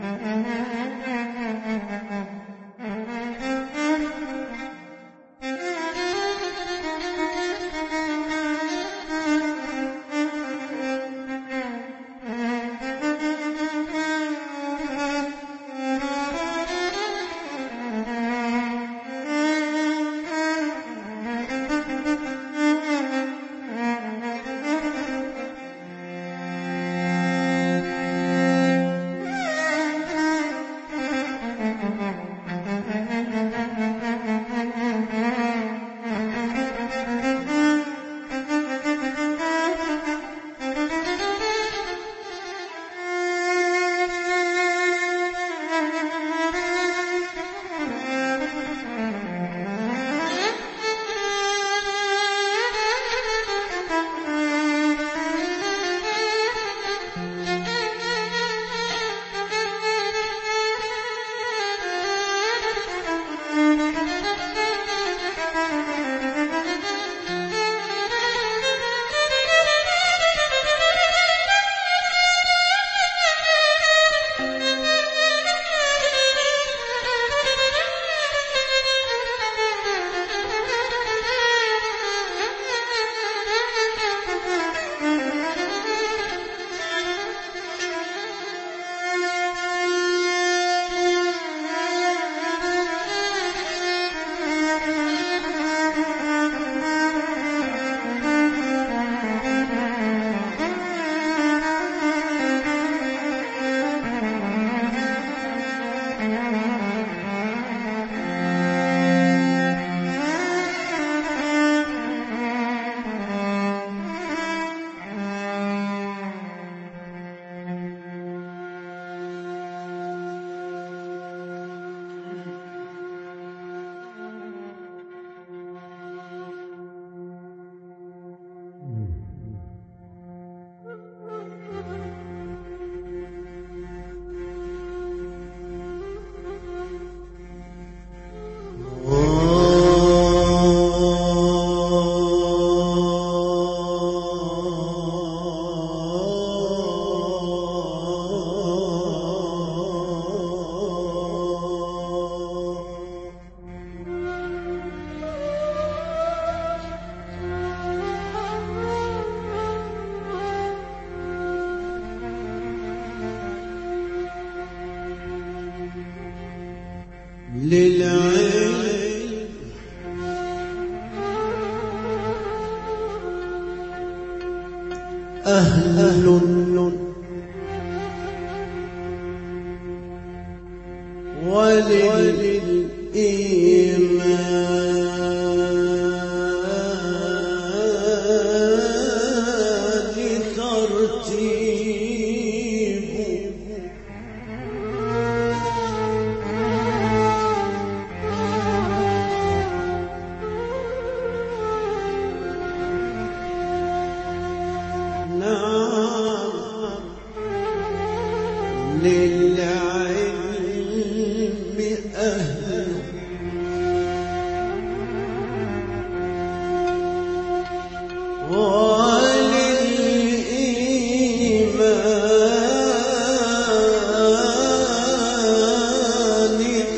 للعلم أهل وللإيمان ترتيب للعلم أهل وللإيمان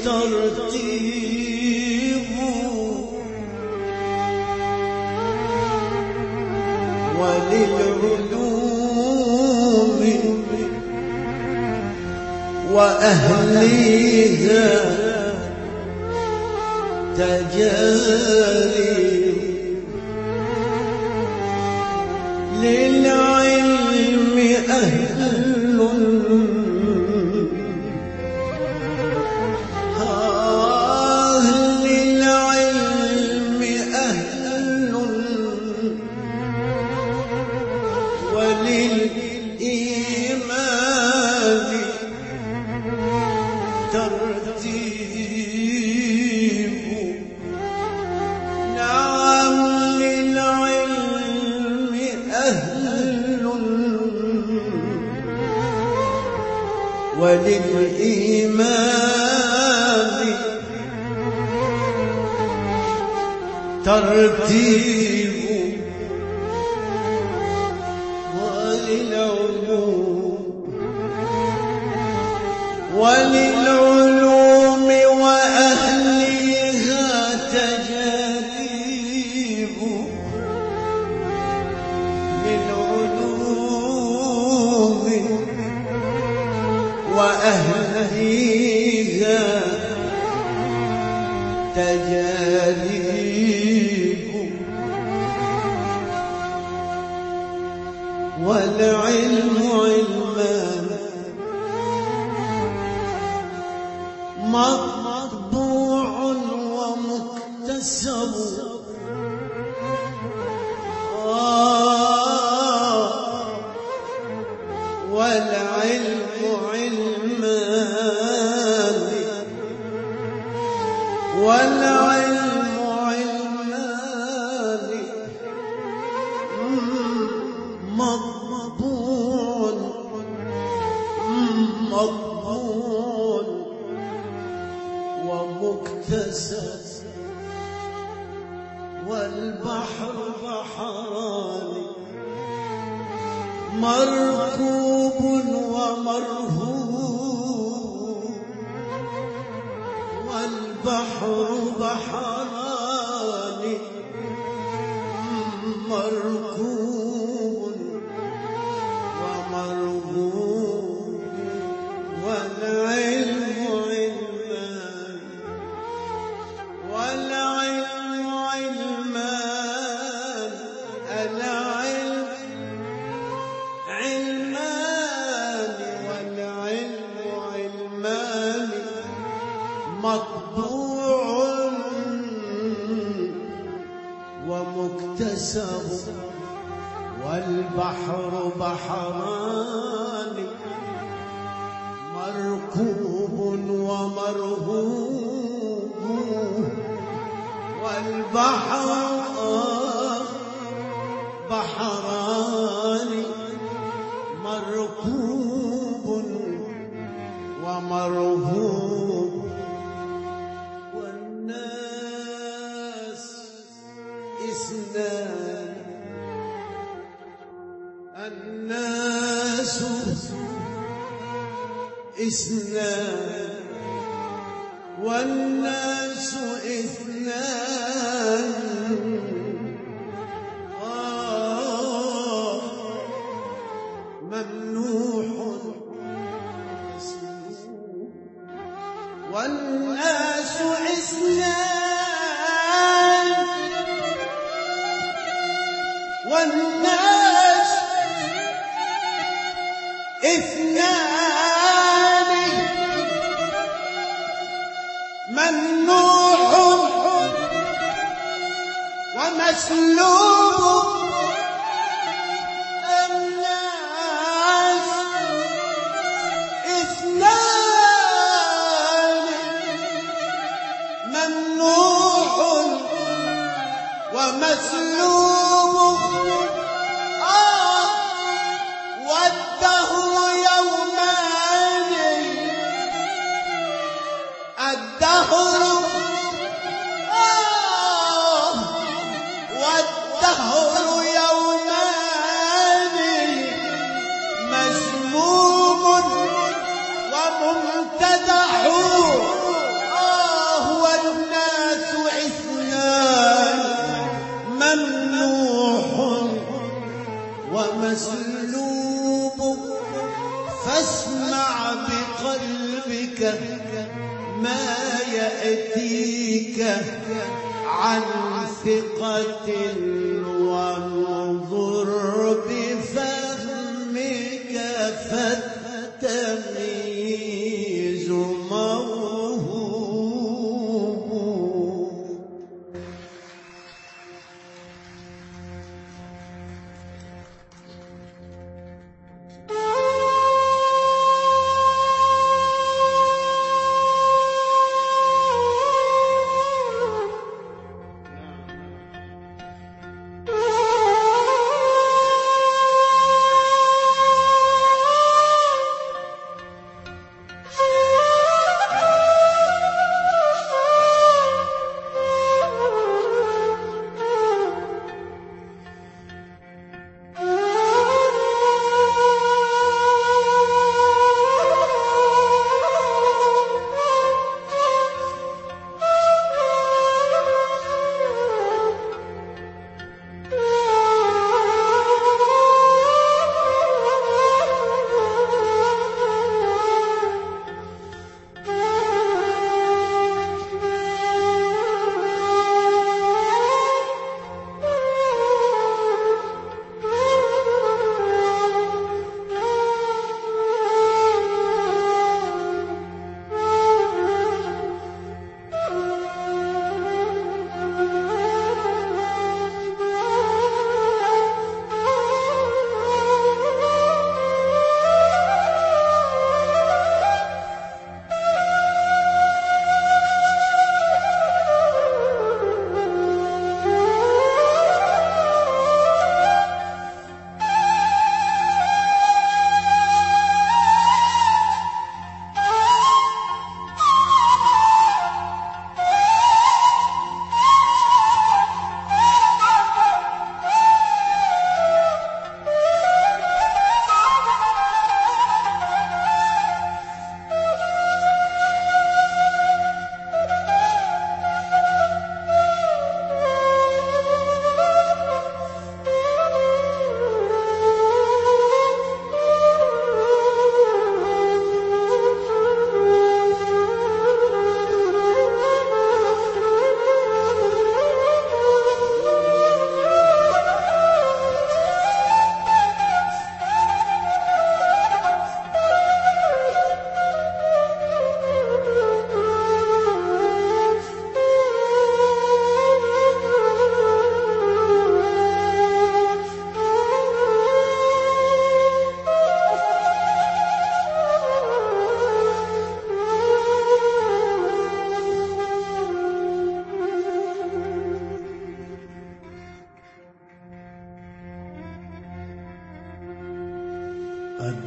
ترتيب وللعلوم وأهلها تجاري للعلم أهل للعلم أهل وللإيمان ترتيب نعم للعلم أهل وللإيمان ترتيب وللعلوم وللعلوم وأهلها تجاذيب للعلوم وأهلها تجاذيب والعلم علمان مطبوع ومكتسب والعلم علمان والعلم علمان مطبوع ومكتسب والبحر بحران مركوب ومرهوب والبحر بحران مركوب ومرهوب والعلم علمان والعلم علمان العلم علمان والعلم علمان مطبوع ومكتسب والبحر بحران مركوب ومرهوب والبحر بحران مركوب ومرهوب والناس اثنان الناس اثنان والناس اثنان ممنوح والناس اثنان والناس اثنان ممنوح ومسلوب الناس اثنان ممنوح ومسلوب والدهر يومان الدهر والدهر يومان مسموم وممتدح والناس اثنان ممنوح ومسلوب فاسمع بقلبك ما يأتيك عن ثقة وانظر بفهمك فالتمييز موهوب.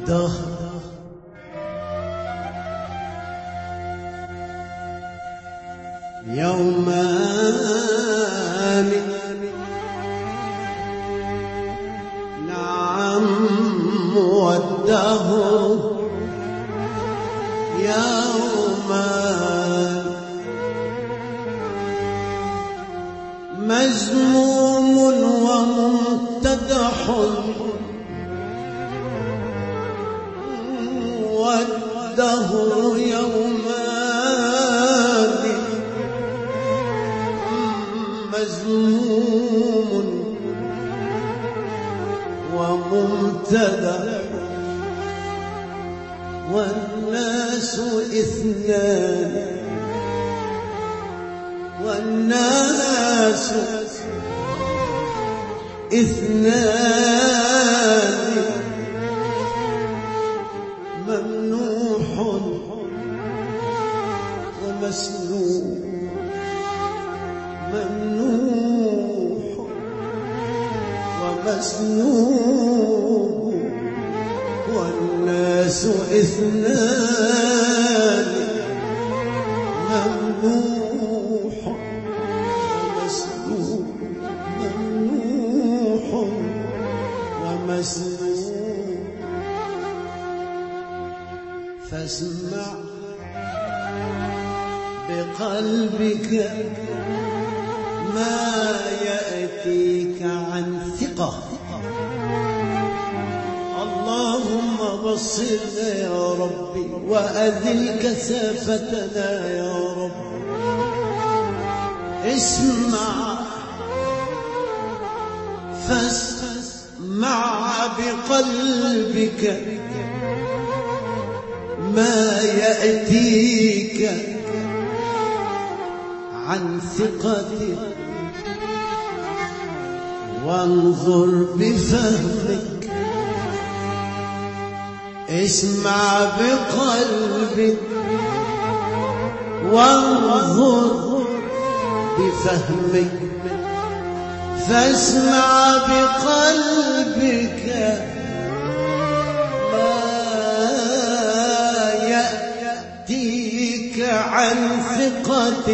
الدهر يومان نعم والدهر يومان مذموم وممتدح والدهر يومان مذموم وممتدح والناس اثنان والناس اثنان ممنوح ومسلوب ممنوح ومسلوب والناس اثنان ممنوح ومسلوب ممنوح ومسلوب فاسمع بقلبك ما يأتيك عن ثقة اللهم بصرنا يا ربي وأذل كثافتنا يا رب اسمع فاسمع بقلبك ما يأتيك عن ثقتك وانظر بفهمك اسمع بقلبك وانظر بفهمك فاسمع بقلبك ما يأتيك عن ثقة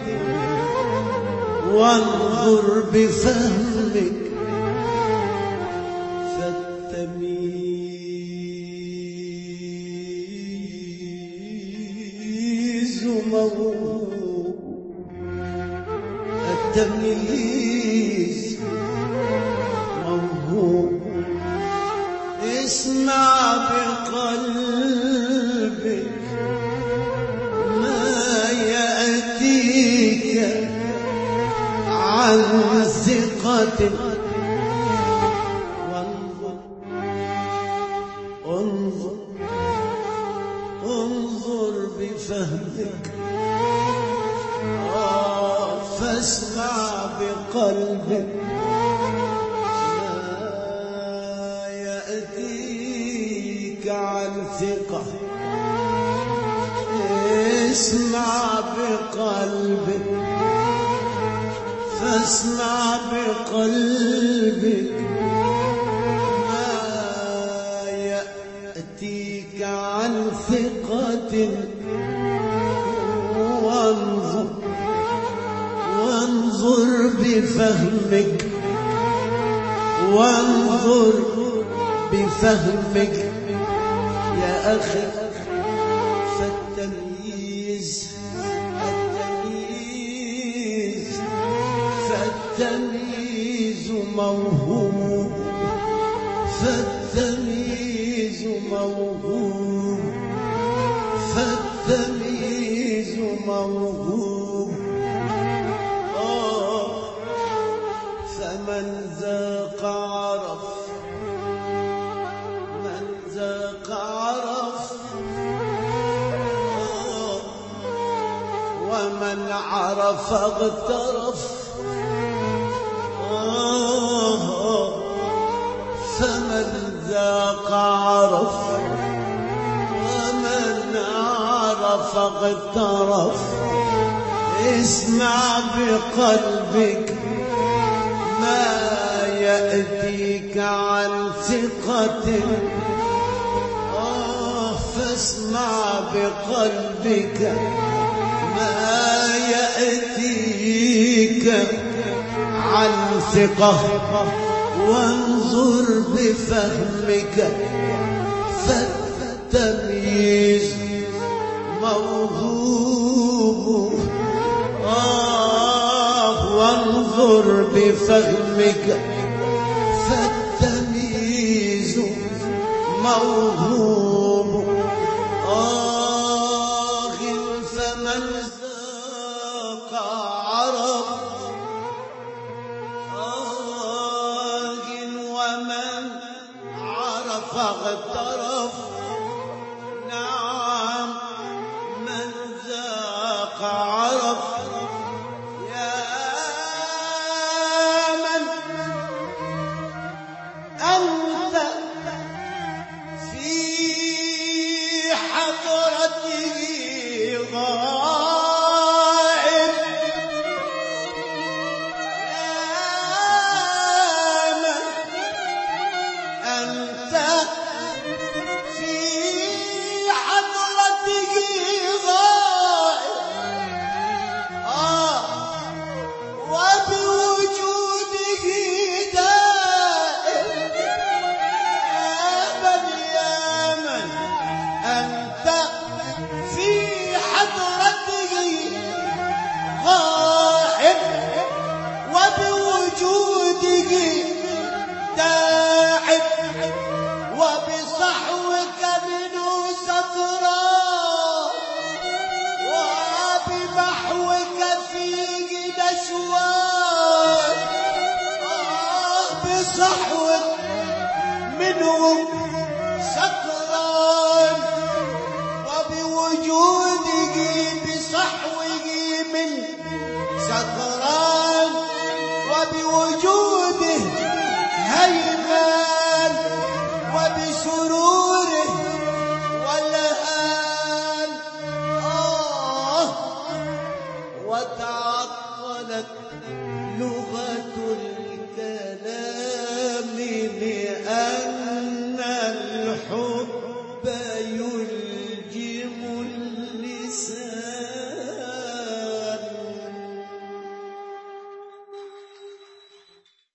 وانظر بفهمك فالتمييز موهوب التمييز موهوب اسمع بقلبك ما يأتيك عن ثقة وانظر انظر بفهمك فاسمع بقلبك ما يأتيك عن ثقة اسمع بقلبك فاسمع بقلبك ما يأتيك عن ثقة وانظر بفهمك وانظر بفهمك يا أخي فالتمييز فالتمييز موهوب فالتمييز موهوب فالتمييز موهوب فمن ذاق عرف من ذاق عرف ومن عرف اغترف فمن ذاق عرف ومن عرف اغترف اسمع بقلبك ما يأتيك عن ثقة واسمع بقلبك ما يأتيك عن ثقة، وانظر بفهمك فالتمييز موهوب. وانظر بفهمك فالتمييز موهوب. فمن ذاق عرف، ومن عرف اغترف. نعم من ذاق عرف. يا من أنت في حضرته غائب. يا من أنت في حضرته غائب، وبوجوده دائم. يا من أنت في حضرته غائب، وبوجوده داعب، وبصحوك منه سطرا، وبمحوك فيه نشوان. بصحوك منه سطران، وبوجوده بصحوه من سطران، وبوجوده هيمان، وبسروره والهان. وتعطلت لغة الكلام لأن الحب يلجم اللسان.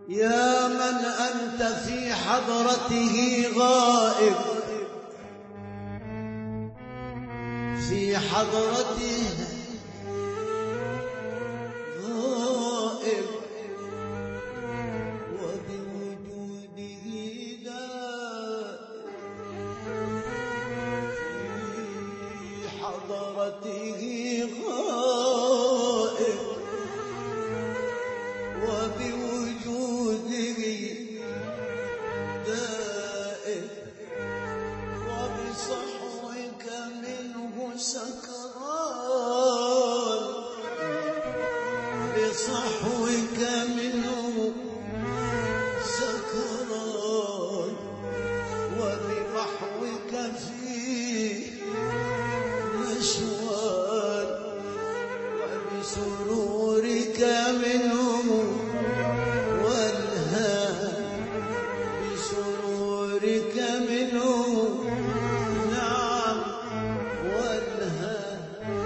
يا من أنت في حضرته غائب، في حضرته غائب، وبوجوده دائم، في حضرته غائب، وبوجوده دائم، وبصحوك منه سكران، بصحوك منه سكران، وبمحوك فيه نشوان، وبسرورك منه والهان، بسرورك منه نعم والهان.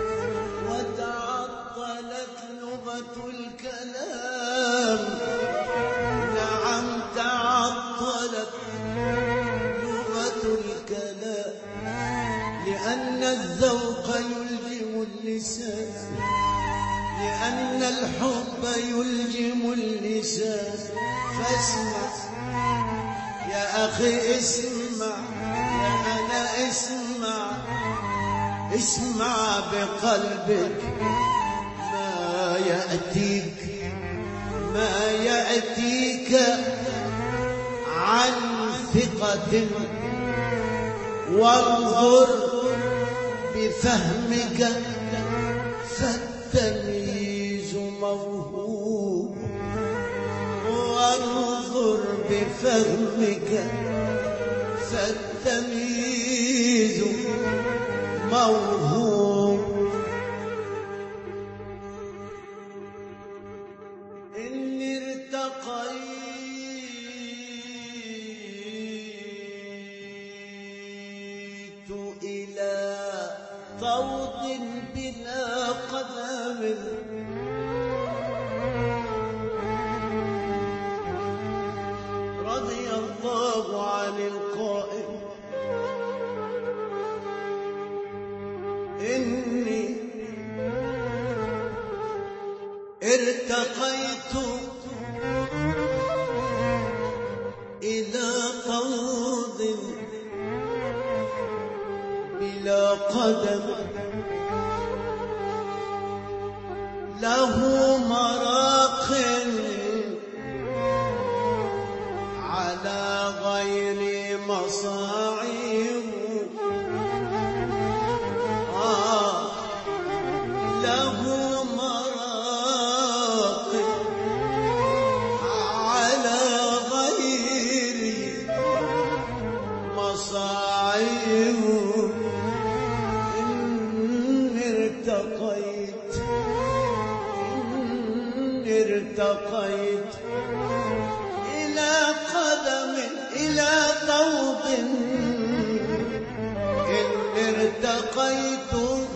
وتعطلت لغة الكلام، نعم تعطلت لغة الكلام، لأن الذوق يلجم اللسان، لأن الحب يلجم اللسان. فاسمع يا أخي، اسمع يا أنا، اسمع اسمع بقلبك ما يأتيك، ما يأتيك عن ثقة، وانظر بفهمك فالتمييز موهوب، وانظر بفهمك فالتمييز موهوب. إني ارتقيت إلى طود بلا قدم، رضي الله عن القائل إني ارتقيت إلى طود بلا قدم، له مراق على غير مصاعب، له مراق على غير مصاعب. إني ارتقيت، إني ارتقيت إلى قدم، إلى طود، إني ارتقيت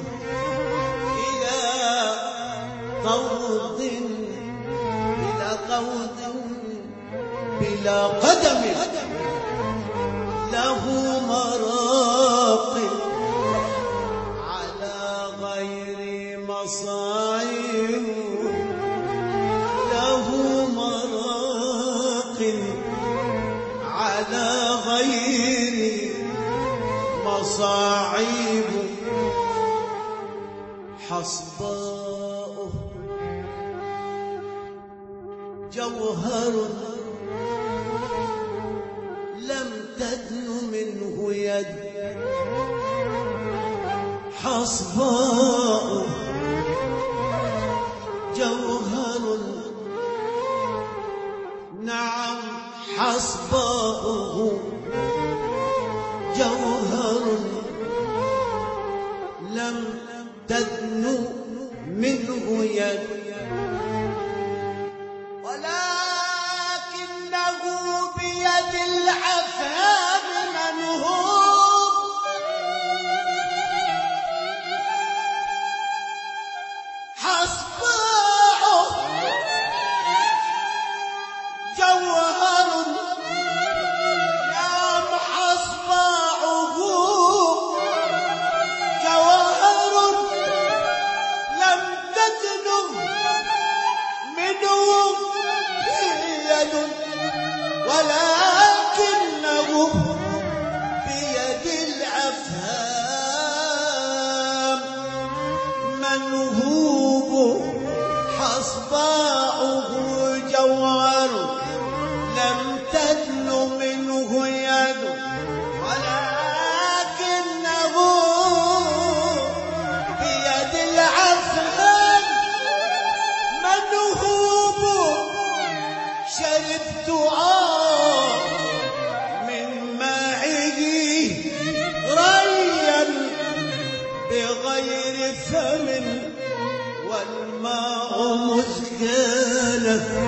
إلى طود، إلى طود بلا قدم، له مراق على غير مصاعب، له مراق على غير مصاعب. حصباؤه جوهر لم تدن منه يد، حصباؤه جوهر، نعم حصباؤه جوهر لم تدن منه يد، ولكنه بيد العفاف منهوب، حصباؤه جوهر يد ولكنه بيد الأفهام منهوب حصباؤه جوهر لم تدن منه يد ولكنه بيد الأفهام منهوب شربت من مائه ريا بغير فم والماء مزجال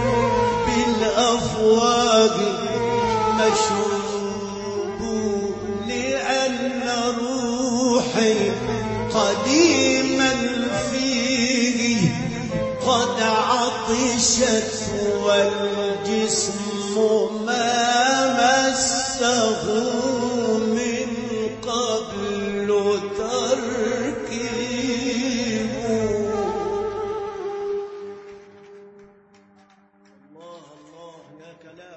بالأفواج مشروب لأن روحي قديما فيه قد عطشت والجسم ما مسه من قبل تركيب. الله الله يا كلام.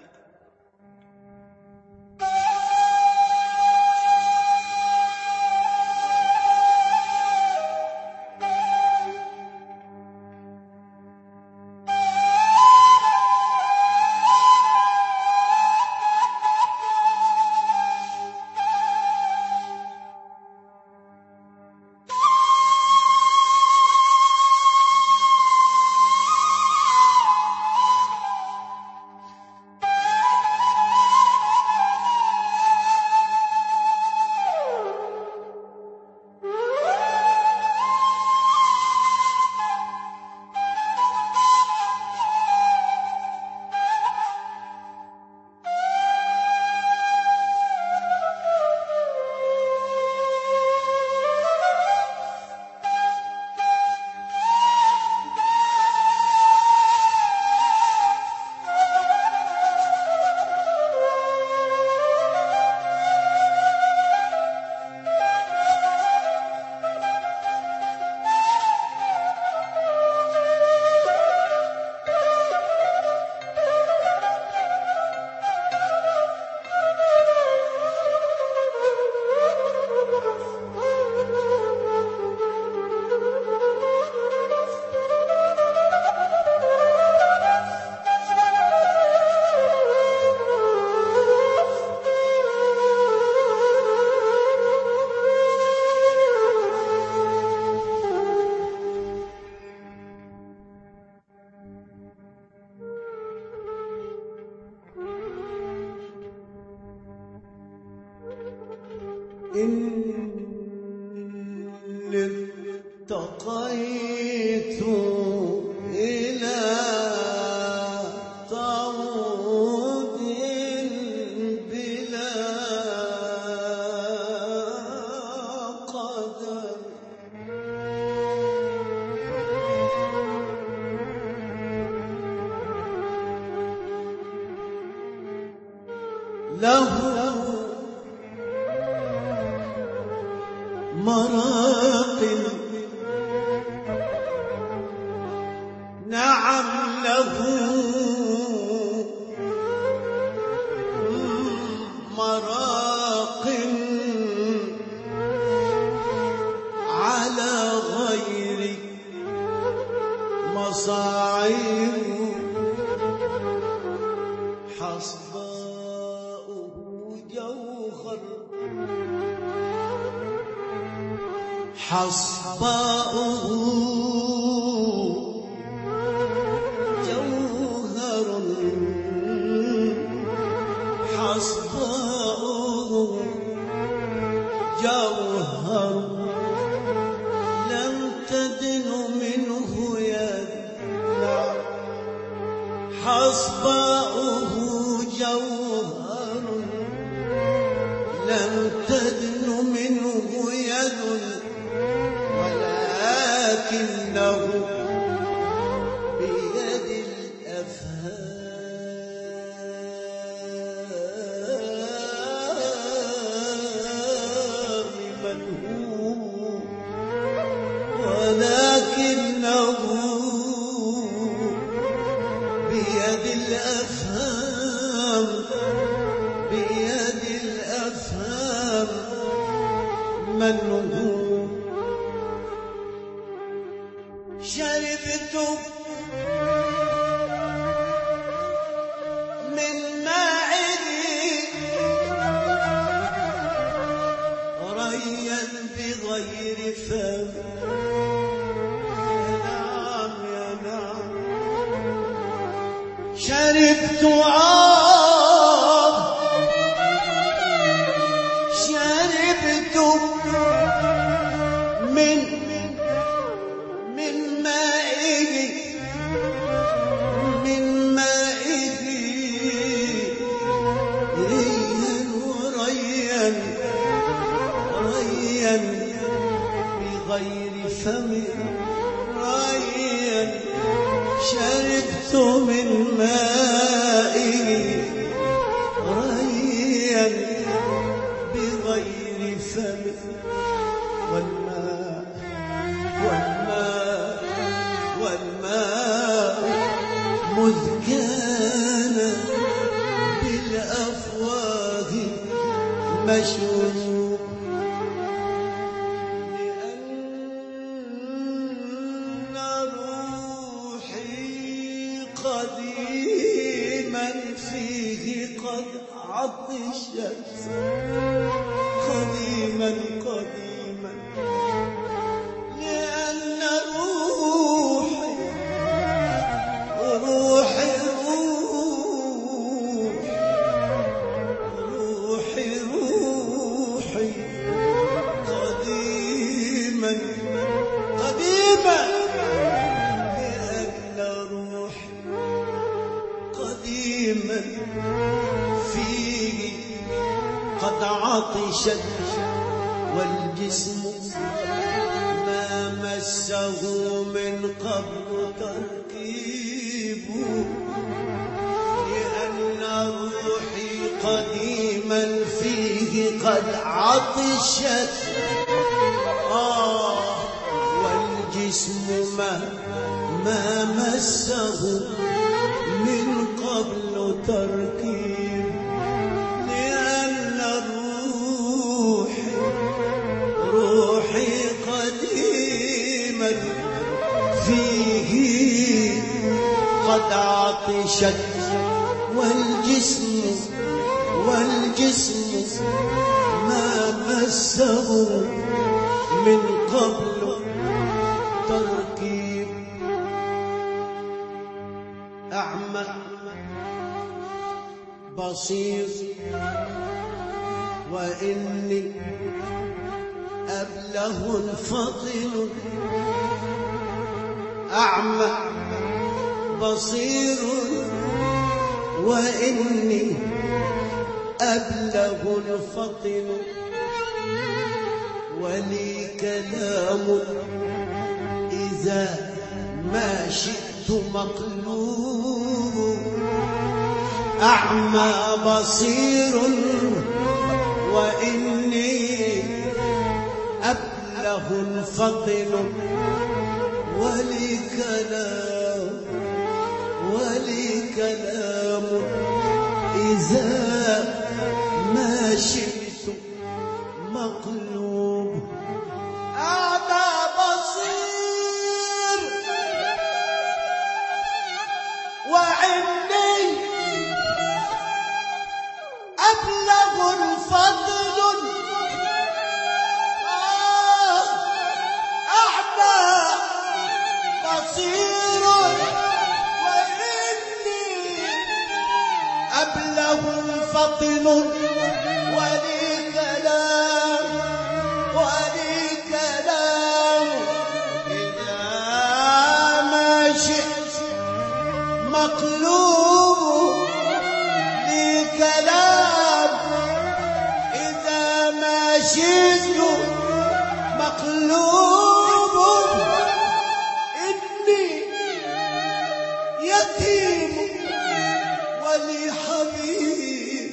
إني ارتقيت إلى طود بلا قدم له مراق نعم له مراق على غير مصاعب حصباؤه جوهر حصباؤه جوهر حصباؤه جوهر لم تدن منه يد حصباؤه جوهر لم تدن منه يد ولكنه بيد الأفهام منهوب ولكنه بيد الأفهام بيد الأفهام من هو شربت من مائه ريا بغير فم يا نعم يا نعم شربت شربت من مائه ريا وريا ريا بغير فم ريا شربت من مائه ريا بغير فم والماء والماء والماء مذ كان بالأفواه مشروب لأن روحي قديما فيه قد عطشت قديما قديما لأن روحي روحي روحي روحي قديما قديما لأن روحي قديما فيه قد عطشت والجسم ما مسه من قبل تركيبه لأن روحي قديما فيه قد عطشت والجسم ما مسه من قبل تركيب لأن روحي قديما فيه قد عطشت والجسم ما مسه من قبل تركيب أعمى بصير وإني أبله فطن أعمى بصير وإني أبله فطن ولي كلام إذا ما شئت مقلوب أعمى بصير وإني أبله فطن ولي كلام إذا ما شئت مقلوب أعمى بصير وعني أبلغ الفضل أعمى بصير وإني أبلغ الفضل ولي كلام إذا ما شئت مقلوب لي كلام إذا ما شئت مقلوب إني يتيم ولي حبيب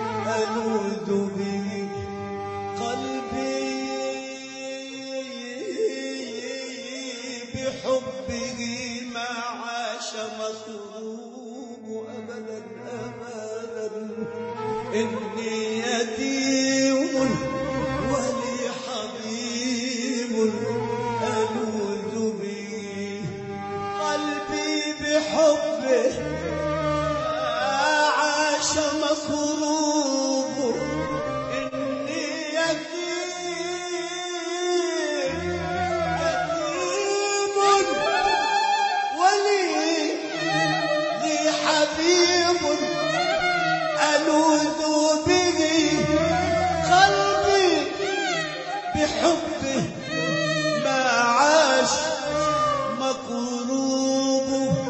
ألوذ به قلبي بحبه ما عاش مخلوق أبدا أبدا. إني يتيم ولي حبيب ألوذ به، قلبي بحبه عاش مكروب. إني يتيم ولي حبيب ألوذ به، قلبي بحبه ما عاش مكروب.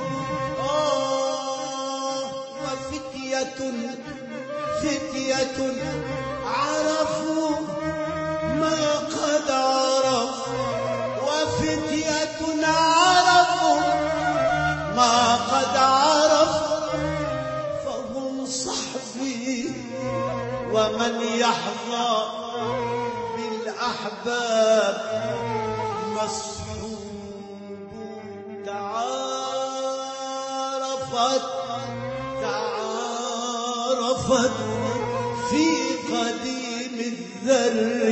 وفتية عرفوا ما قد عرف، وفتية عرفوا ما قد عرف، فهم صحبي ومن يحظى بالأحباب مصحوب. تعارفت في قديم الذر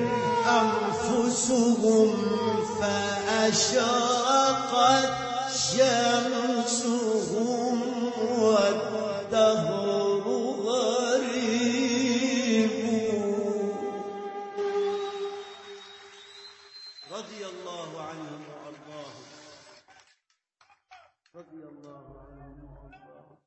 أنفسهم، فأشرقت شمسهم والدهر غريب. رضي الله عنهم وأرضاهم، رضي الله عنهم وأرضاهم.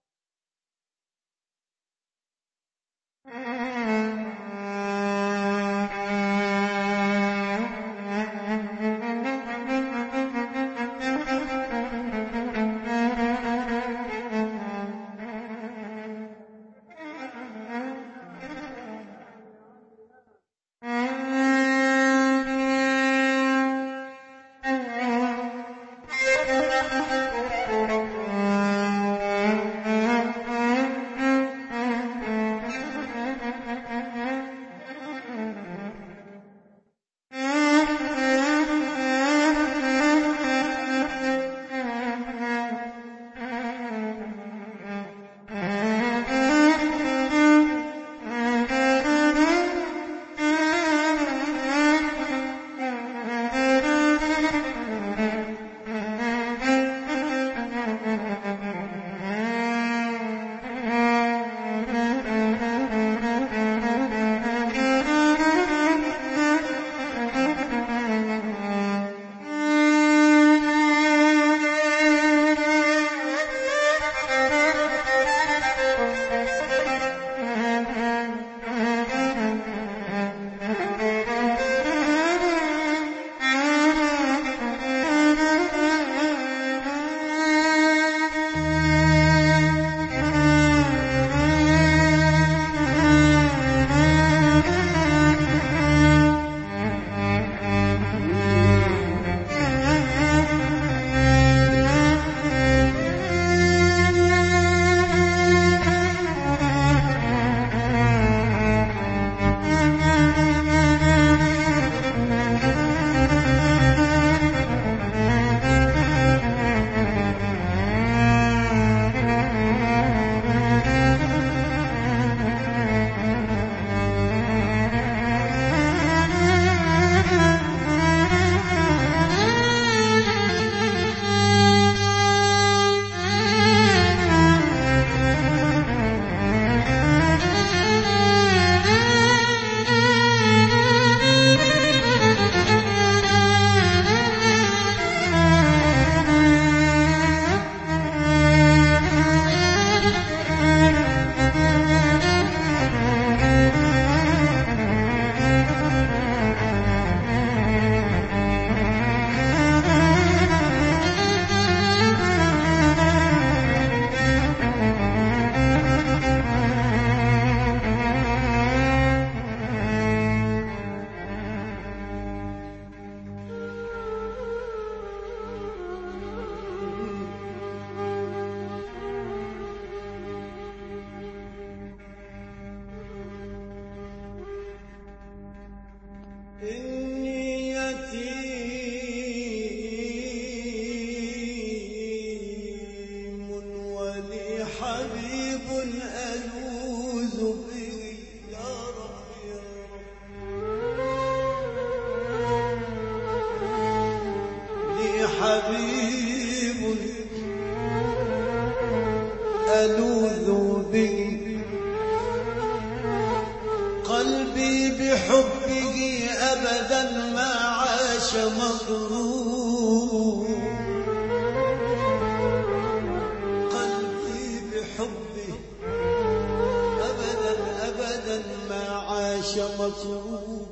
حبيب ألوذ به قلبي بحبه أبدا ما عاش مغرور قلبي بحبه أبدا أبدا ما عاش مغرور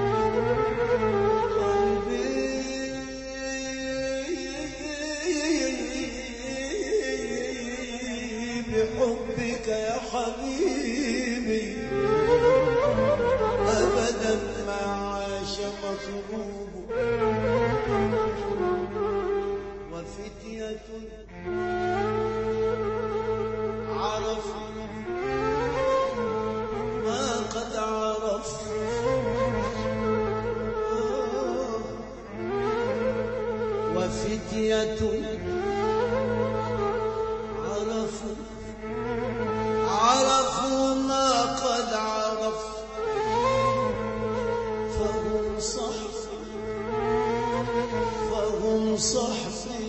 بحبك يا حبيبي أبدا ما عاش مطلوب وفتية عرفوا ما قد عرفوا وفتية عرفوا ما قد عرفوا فهم صحفي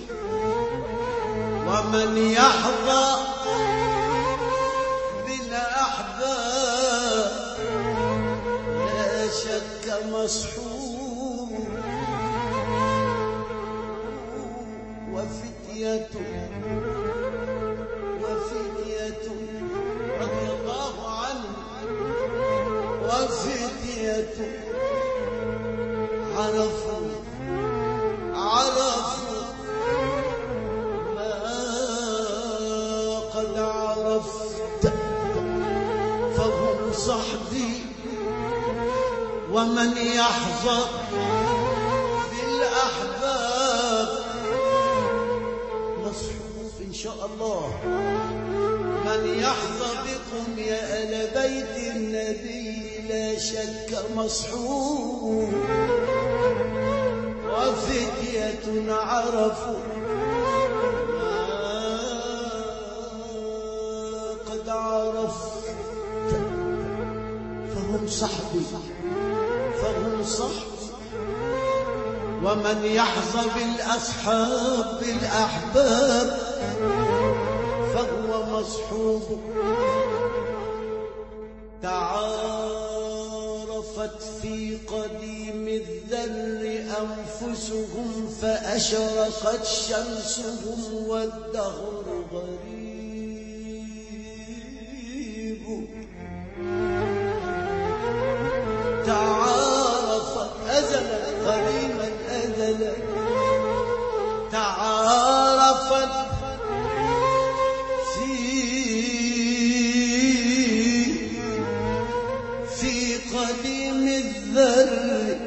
ومن يحظى بالأحباب لا شك مسحور وفتية رضي الله عنه وفتية عرفوا ما قد عرفت فهم صحبي ومن يحظى بالأحباب مصحوف إن شاء الله من يحظى بكم يا آل بيت النبي لا شك مصحوب وفتية عرفوا ما قد عرفت فهم صحبي ومن يحظى بالأصحاب بالأحباب فهو مصحوب تعارفت في قديم الذر أنفسهم فأشرقت شمسهم والدهر غريب تعارفت أزلا قديما أزلا تعارفت قديم الذر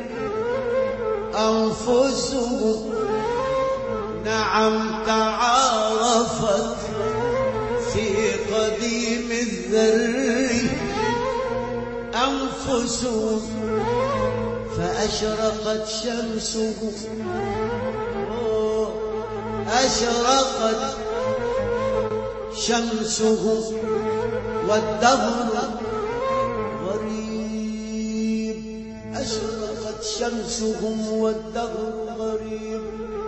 أنفسهم نعم تعارفت في قديم الذر أنفسهم فأشرقت شمسهم أشرقت شمسهم والدهر أشرقت شمسهم والدهر غريب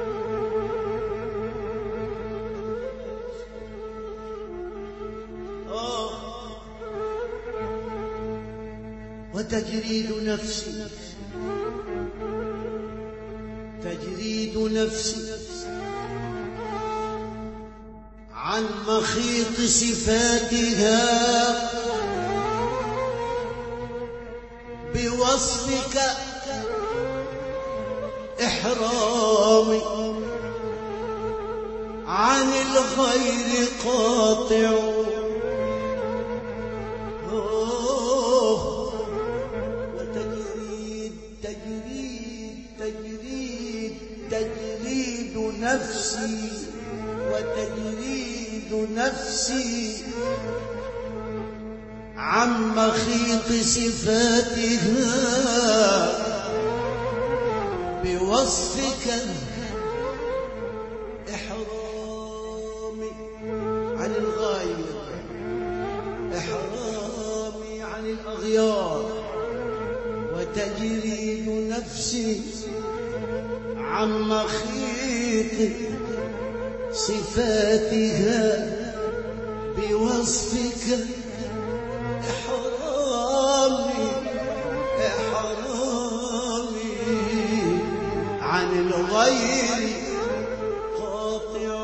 وتجريد نفسي عن مخيط صفاتها بوصفك إحرامي عن الخير قاطع وتجريد نفسي عن مخيط صفاتها بوصفك إحرامي عن الغاية إحرامي عن الأغيار وتجريد نفسي عن مخيط صفاتها بوصفك إحرامي إحرامي عن الغير قاطع.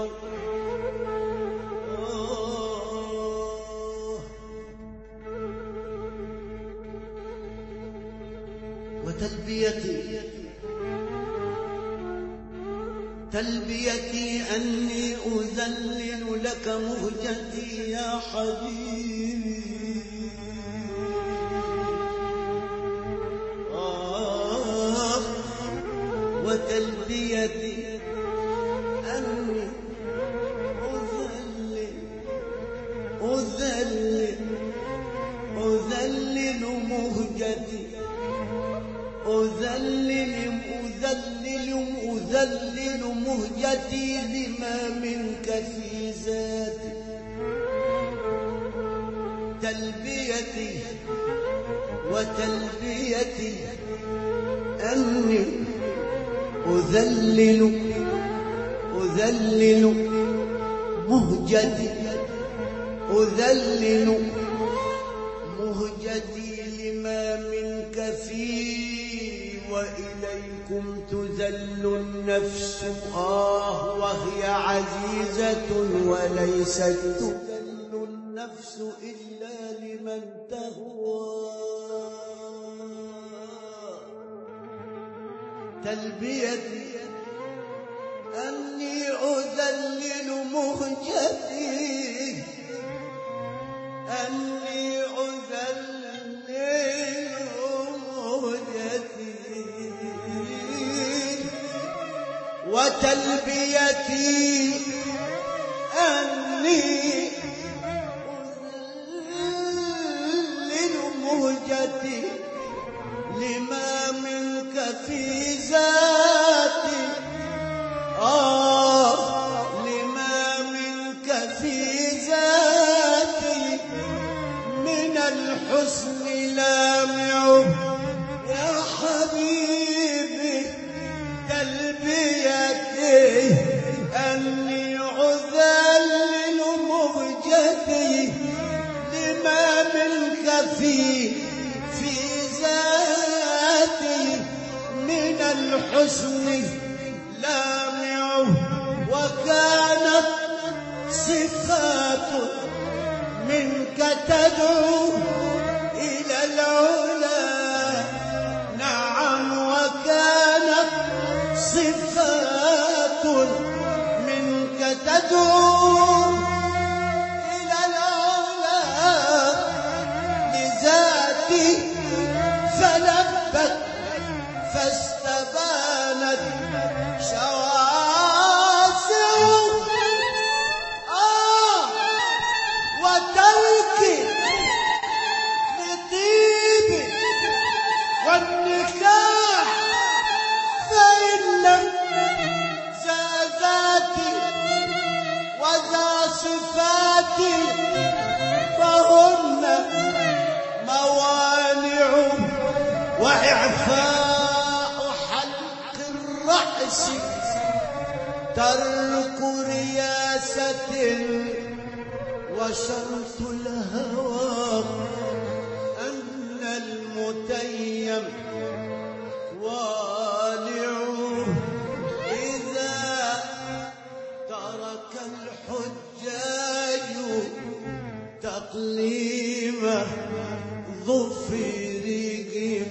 وتلبيتي تلبيتي أني أذلل لك مهجتي يا حبيبي. وتلبيتي أني أذلل مهجتي أذلل مهجتي لما منك في ذاتي. تلبيتي وتلبيتي أني أذلل مهجتي أذلل مهجتي لما منك فيه. وإليكم تذل النفس وهي عزيزة وليست تذل النفس إلا لمن تهوى. تلبيتي أني أذلل مهجتي أني أذلل مهجتي. وتلبيتي أني أذلل مهجتي لما منك في ذاتي. لما منك في ذاتي من الحسن لامع يا حبيبي. تلبيتي أني أذلل مهجتي لما منك في ذاتي من الحسن لامع. وكانت صفات منك تدعو إلى العلا. نعم وكانت صفات منك تدعو إلى العلا لذاتي فلبت فاستبانت شواسع. وتركي لطيب والنكاح فإن ذا ذاتي وذا صفاتي فهن موانع. وإعفاء حلق الرأس ترك رياسة. وشرط الهوى أن المتيم والع. إذا ترك الحجاج تقليم ظفرهم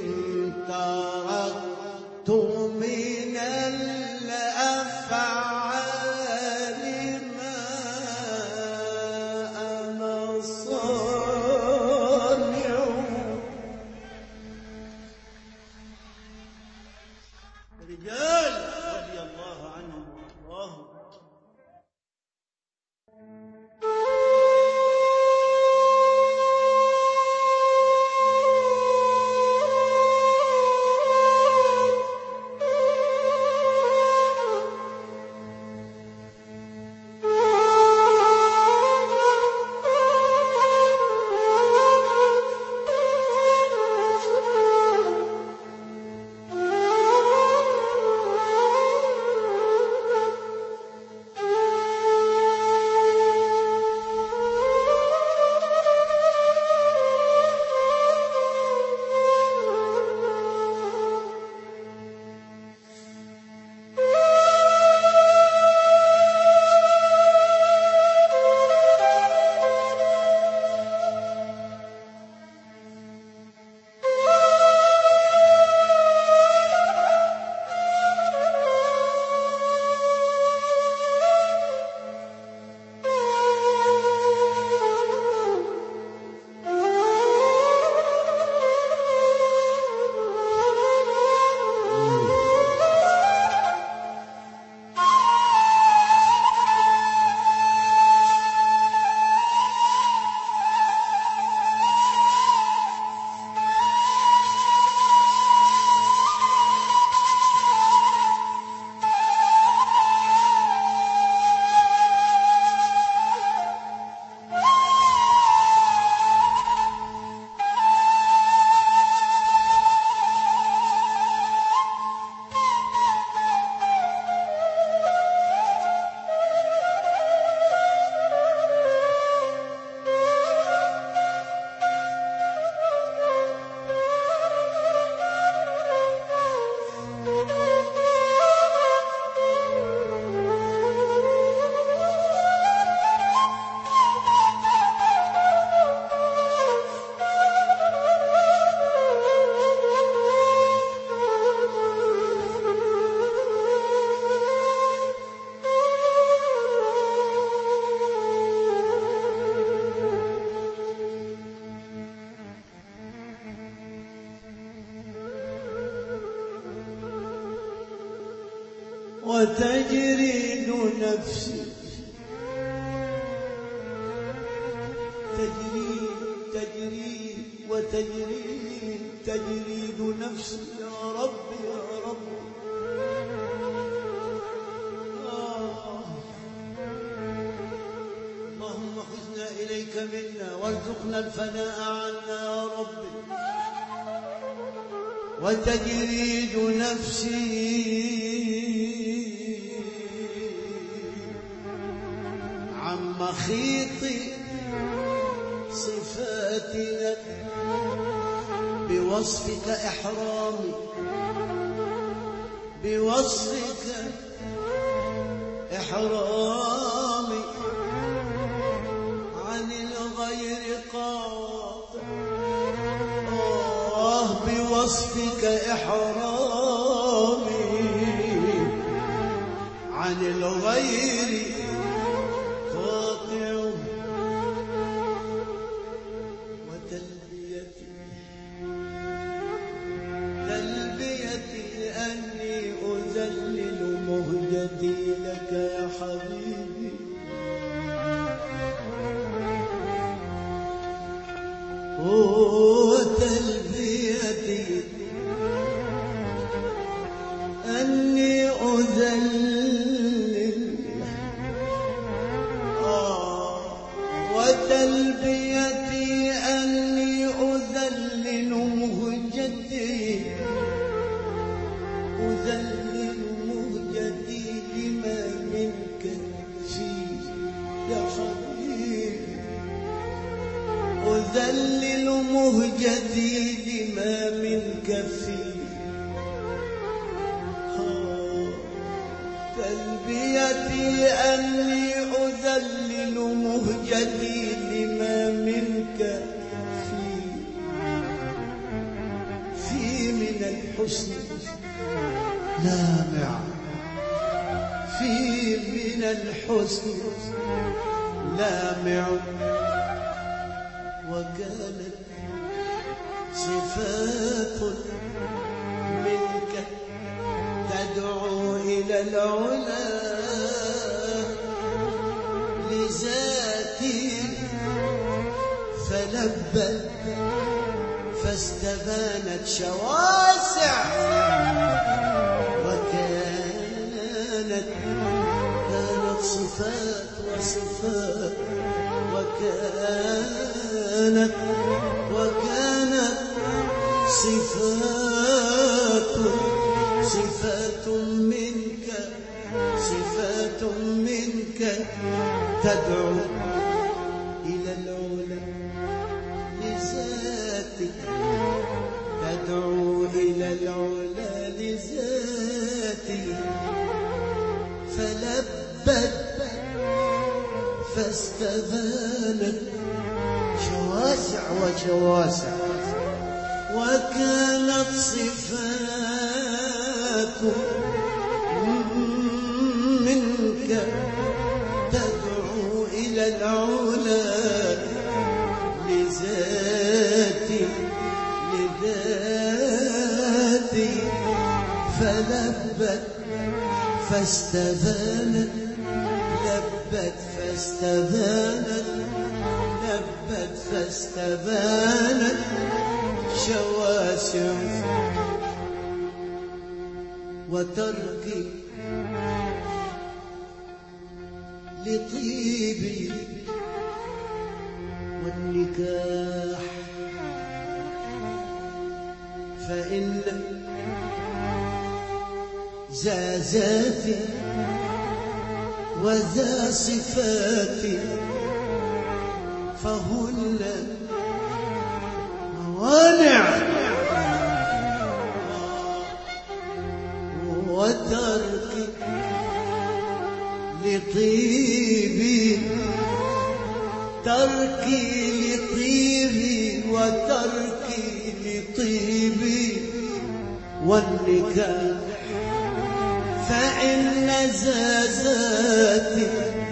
تركت من الأفعال وتجريد نفسي تجري تجريد نفسي يا رب يا رب. اللهم خذنا إليك منا وارزقنا الفناء عنا يا رب. وتجريد نفسي عن مخيط صفاتك بوصفك إحرامي بوصفك إحرامي عن الغير قاطع. بوصفك إحرامي عن الغير قاطع. تلبيتي أني أذلل مهجتي لك يا حبيبي. وتلبيتي أني أذلل وتلبيتي أني أذلل مهجتي أذلل مهجتي لما منك فيه يا حبيبي. أذلل مهجتي لما منك فيه. تلبيتي أني أذلل مهجتي لما منك فيه. في من الحسن لامع في من الحسن لامع. وكانت صفات منك تدعو إلى العلا لذاتي فلبت فاستبانت شواسع. وكانت صفات وصفات وكانت صفات منك تدعو إلى العلا لذاتك تدعو إلى العلا لذاتي فلبت فاستبانت شواسع وشواسع. وكانت صفات منك تدعو إلى العلا لذاتي فلبت فاستبانت لبت فاستبانت شواسع. وتركي لطيبي والنكاح فإن ذا ذاتي وذا صفاتي فهن موانع. وتركي لطيبي وتركي لطيبي والنكاح فإن ذاتي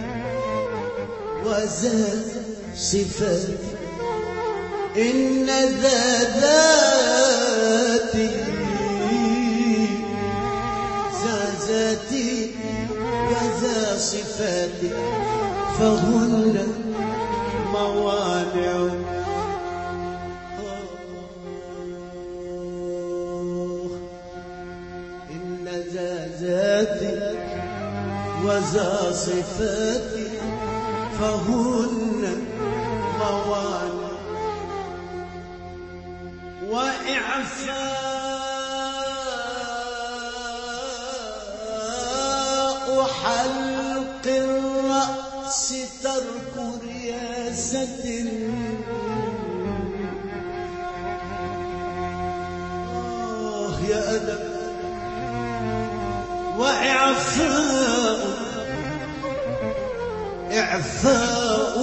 وذا صفاتي إن ذاتي وذا صفات فهن موانع. إن ذا ذات وذا صفات فهن موانع. وإعفاء حلق الرأس ترك رياسة. يا أدب. إعفاء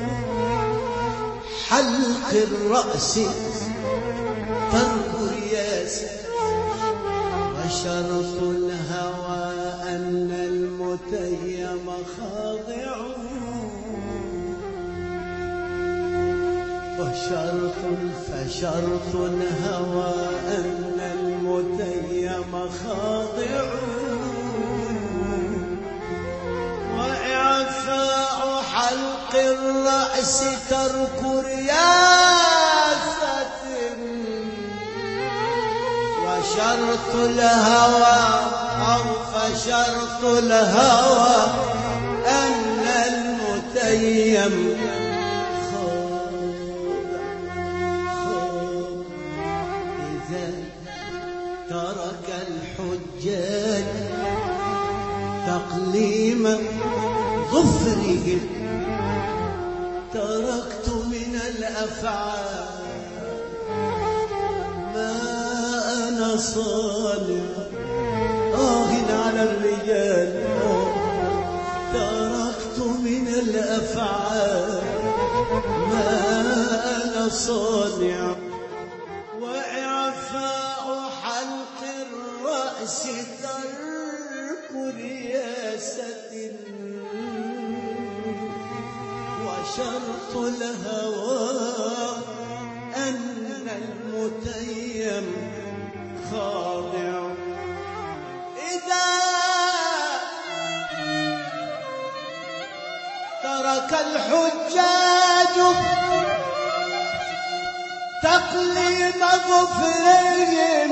حلق الرأس ترك رياسة. وشرط الهوى أن المتيم خاضع. فشرط الهوى أن المتيم خاضع. وإعفاء حلق الرأس ترك رياسة. وشرط الهوى فشرط الهوى أن المتيم إذا ترك الحجاج تقليم ظفرهم. تركت من الأفعال ما أنا صانع. على الرجال. تركت من الأفعال ما أنا صانع. وإعفاء حلق الرأس ترك رياسة. وشرط الهوى أن المتيم خاضع. إذا ترك الحجاج تقليم ظفرهم.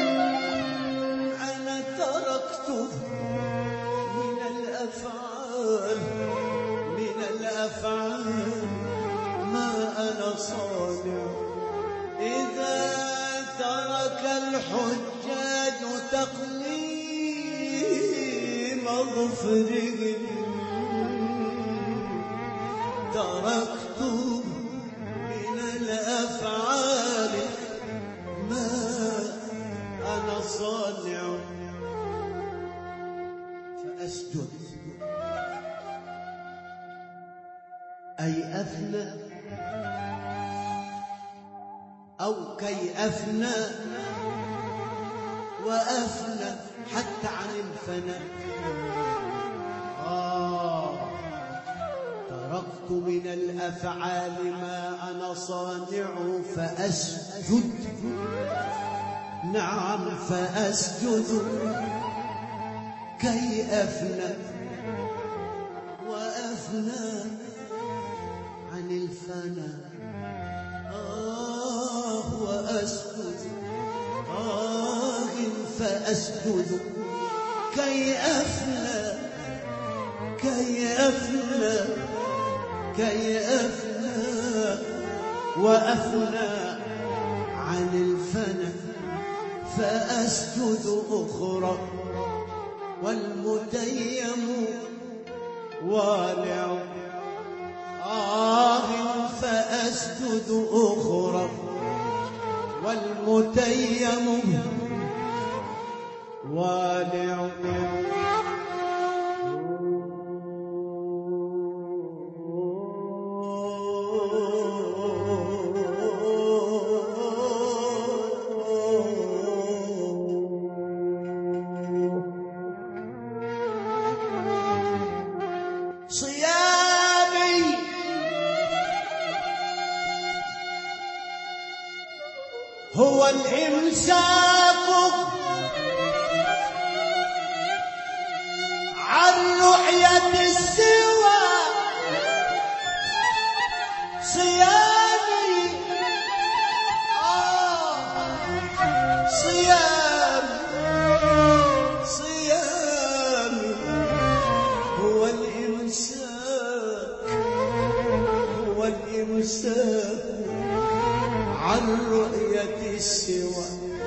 أنا تركت من الأفعال ما أنا صانع. إذا ترك الحجاج تقليم ظفرهم. تركت من الأفعال ما أنا صانع. فأسجد أي أفنى أو كي أفنى وأفنى حتى عن الفناء. تركت من الأفعال ما أنا صانع فأسجد. نعم فأسجد كي أفنى وأفنى عن الفناء. وأسجد فأسجد كي أفنى وأفنى عن الفنا. فأسجد أخرى والمتيم والع. فأسجد أخرى والمتيم والع. صيامي هو الإمساك عن رؤية السوى صيامي صيامي هو الإمساك عن رؤية السوى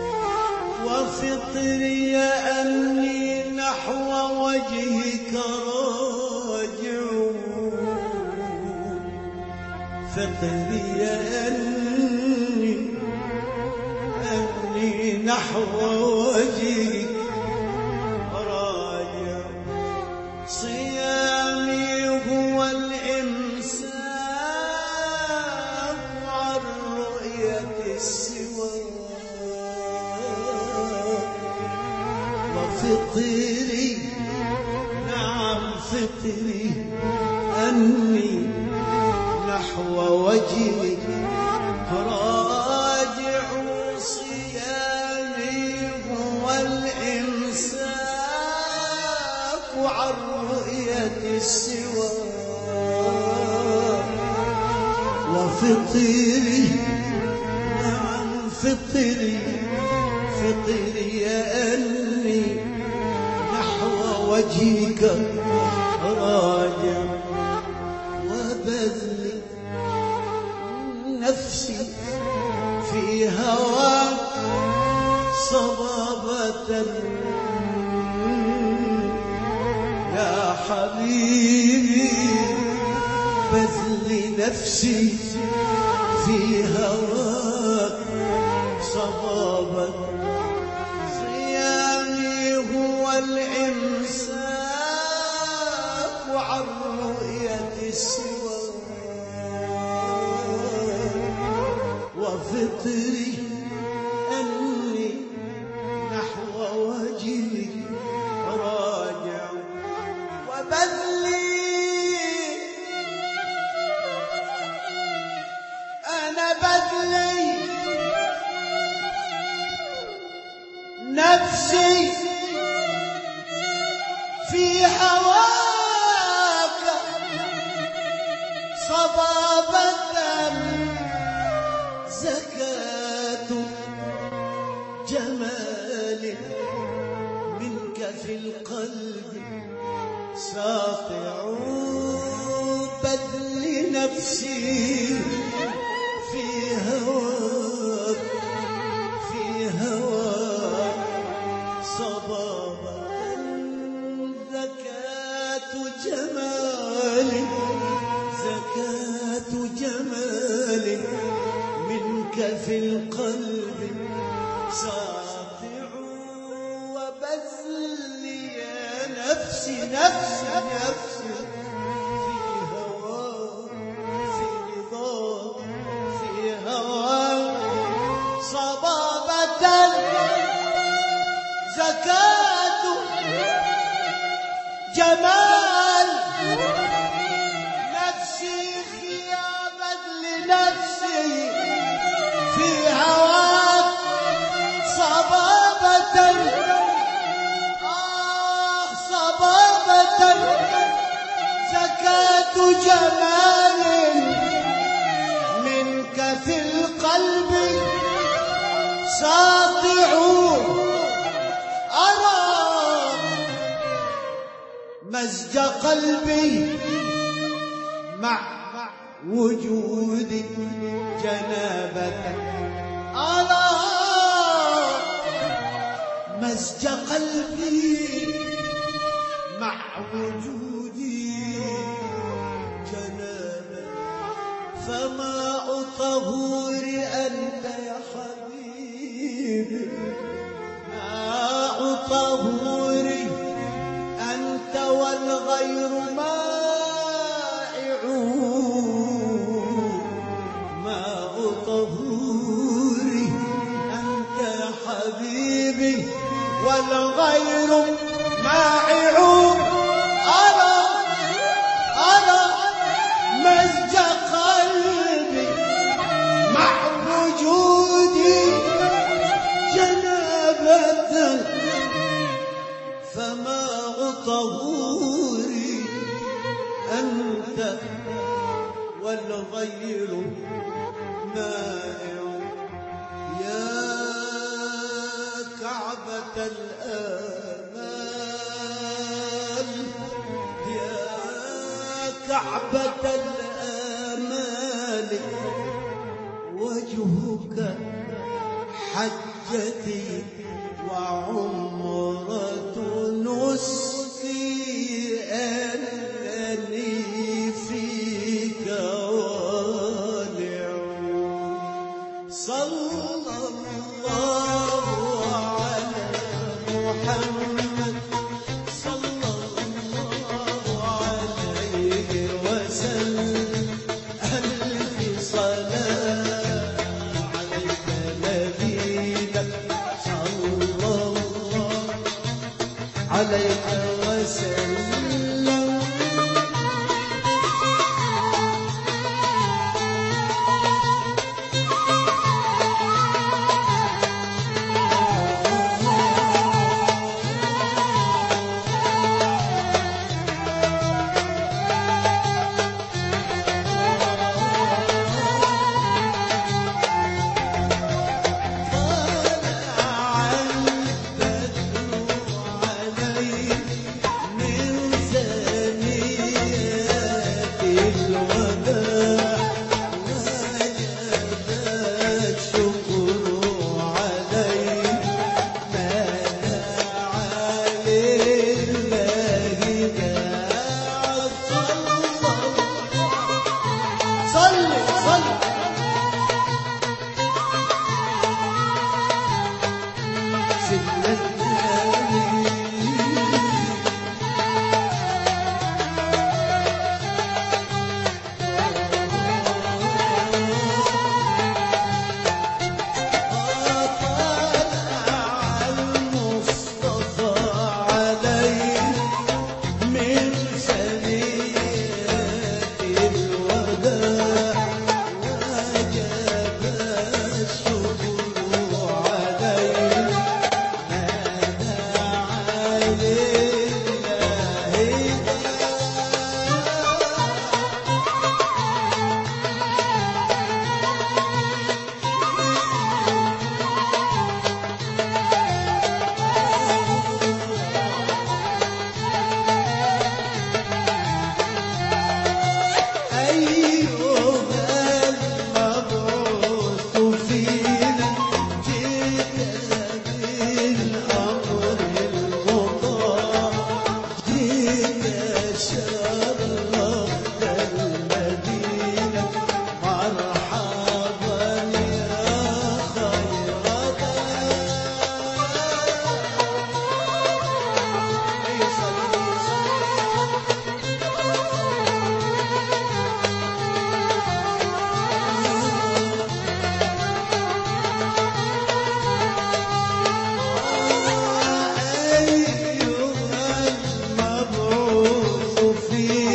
وفطري أني نحو وجهك راجع فطري أني نحو وجهك راجع صيامي هو الإمساك عن رؤية السوى وفطري نعم فطري أني نحو وجهك راجع صيامي هو الإمساك عن رؤية السوى وفطري نعم فطري أني نحو وجهك راجع وبذل نفسي في هواك صبابة يا حبيبي بذل نفسي في هواك صبابة صيامي هو الإمساك عن رؤية السوى وفطري أني نحو وجهك راجع وبذلي أنا بذلي نفسي في هواك صبابة زكاة جمال منك في القلب ساطع بذل نفسي في هواك صبابة زكاة جمال منك في القلب ساطع وبذلي نفسي في هواك في رضاك في هواك صبابة زكاة جمال نفسي في بذل نفسي في هواك صبابة زكاة جمال منك في القلب ساطع أرى مزج قلبي مع وجود جنابك أرى مزج قلبي مع وجود جنابك فماء طهور أنت يا حبيبي ماء طهور أنت والغير مائع ماء طهور أنت يا حبيبي والغير مائع أرى مزج قلبي مع وجودي جنابة فماء طهوري أنت والغير مائع يا كعبة الآمال يا كعبة الآمال وجهك حجتي وعمرة نسكي أنني فيك والع صلى الله على محمد صلى الله عليه وسلم ألف صلاة عليك نبينا صلى الله عليك وسلم في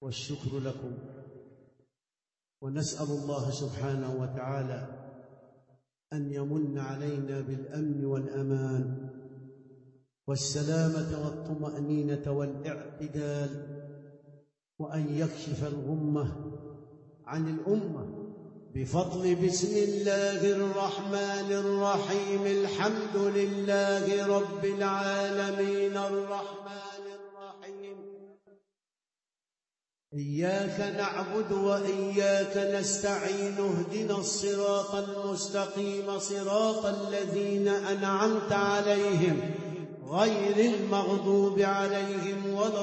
والشكر لكم، ونسأل الله سبحانه وتعالى أن يمن علينا بالأمن والأمان والسلامة والطمأنينة والاعتدال، وأن يكشف الغمة عن الأمة بفضل بسم الله الرحمن الرحيم. الحمد لله رب العالمين الرحمن الرحيم، إياك نعبد وإياك نستعين، اهدنا الصراط المستقيم صراط الذين أنعمت عليهم غير المغضوب عليهم ولا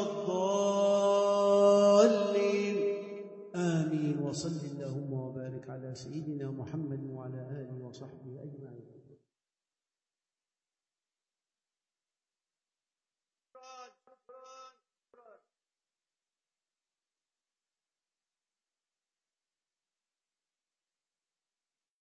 الضالين، آمين. وصل اللهم وبارك على سيدنا محمد وعلى آله وصحبه أجمعين.